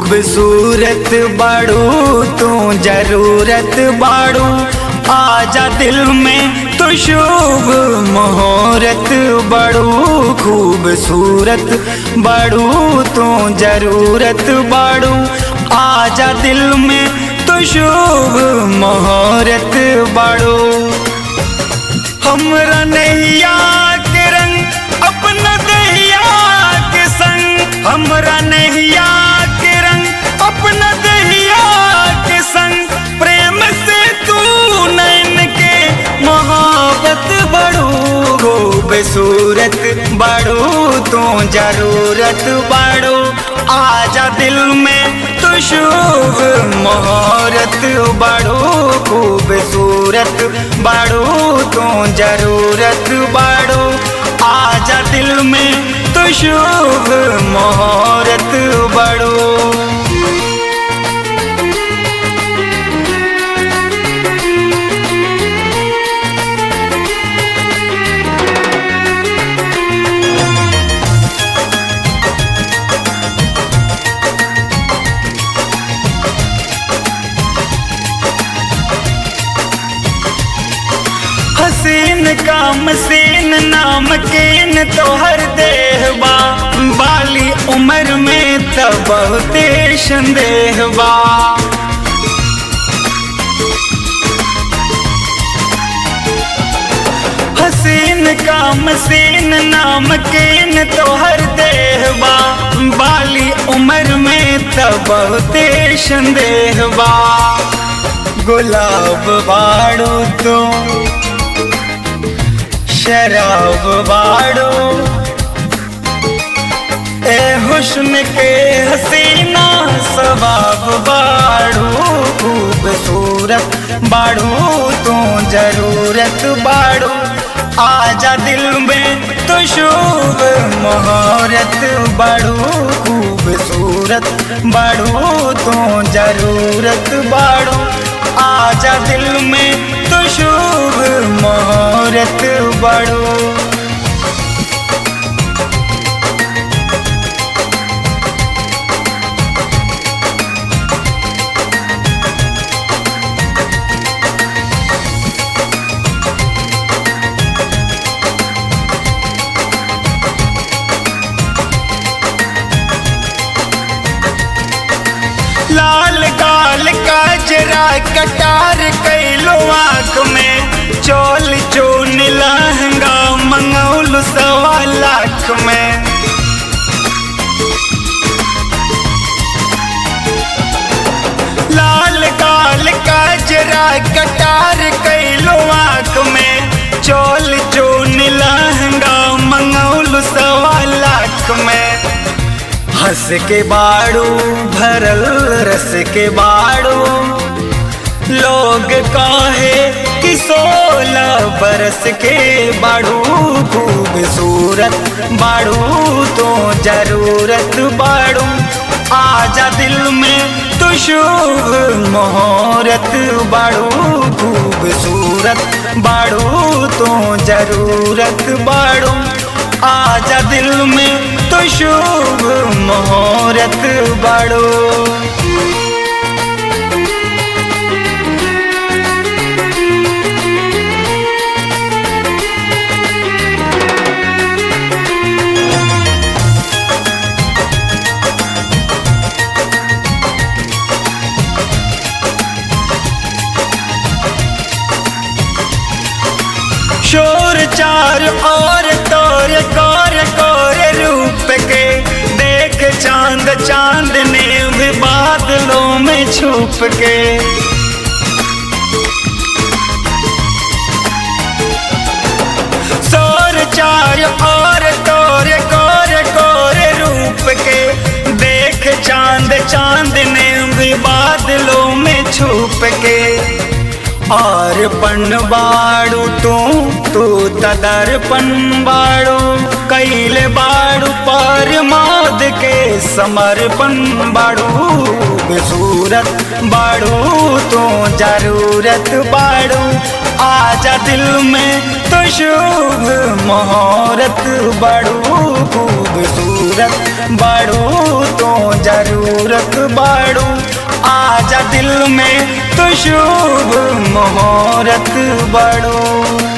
खूबसूरत बाड़ू तू जरूरत बाड़ू, आजा दिल में तो शुभ मुहूर्त बाड़ू। खूबसूरत बाड़ू तू जरूरत बाड़ू, आजा दिल में तो शुभ मुहूर्त बाड़ू। हमरा नैया के रंग अपना दहिया के संग, हमरा नैया के रंग अपना दहिया के संग, प्रेम से तू नैन के मोहब्बत बाड़ू। खूबसूरत बाड़ू तू जरूरत बाड़ू, आजा दिल में तो शुभ मुहूर्त बाड़ू। खूबसूरत बाड़ू तू जरूरत बाड़ू, आजा दिल में तो शुभ मुहूर्त बाड़ू। हसीन काम सीन नाम केन तोहर देहबा, बाली उम्र में तब बहुते संदेहबा। हसीन काम सीन नाम केन तोहर देहबा, बाली उम्र में तब बहुते संदेहबा। गुलाब बाड़ू तू शराब बाड़ू, ए हुस्न के हसीना सवाब बाड़ू। खूबसूरत बाड़ू तू जरूरत बाड़ू, आजा दिल में तो शुभ मुहूर्त बाड़ू। खूबसूरत बाड़ू तू जरूरत बाड़ू, आजा दिल में तो शुभ मुहूर्त बाड़ू। लाल गाल काजरा कटार कैलो आँख में, चोल चून लहंगा मंगौल 1.25 लाख में। लाल गाल काजरा कटार कैलो आँख में, चोल चून लहंगा मंगौल 1.25 लाख में। हंस के बाड़ू भरल रस के बाड़ू, लोग काहे कि 16 बरस के बाड़ू। खूबसूरत बाड़ू तो जरूरत बाड़ू, आजा दिल में तो शुभ मुहूर्त बाड़ू। खूबसूरत बाड़ू तो जरूरत बाड़ू, आजा दिल में तो शुभ मुहूर्त बाड़ू। शोर चार और तोर कोर कोर रूप के, देख चांद चांद ने भी बादलों में छुप के। शोर चार और तोर कोर कोर रूप के, देख चांद चांद ने भी बादलों में छुप के। और पन बाड़ू तू तदर्पण बाड़ू, कैले बाड़ू पर मौत के समर्पण बाड़ू। खूबसूरत बाड़ू तू जरूरत बाड़ू, आजा दिल में तो शुभ मुहूर्त बड़ू खूबसूरत बड़ू तो जरूरत बड़ू आजा दिल में तो शुभ मुहूर्त बड़ू।